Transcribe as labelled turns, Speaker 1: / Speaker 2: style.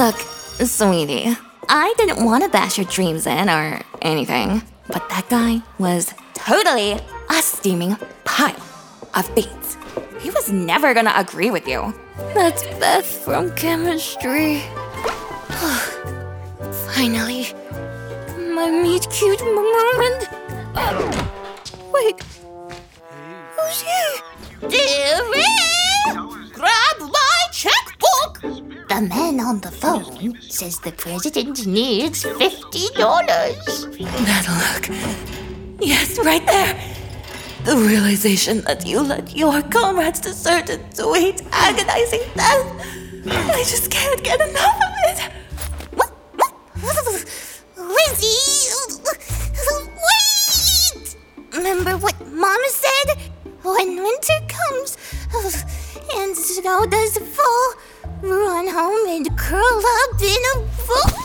Speaker 1: Look, sweetie, I didn't want to bash your dreams in or anything, but that guy was totally a steaming pile of beans. He was never gonna agree with you. That's Beth from chemistry. Finally, my meet cute moment. Wait, who's he?
Speaker 2: Dearie, grab my checkbook. The man on the phone says the president needs $50.
Speaker 1: That look. Yes, right there. The realization that you let your comrades desert a sweet, agonizing death. I just can't get enough of it.
Speaker 2: Lizzie, wait! Remember what Mama said? When winter comes and snow does fall, run home and curl up in a ball.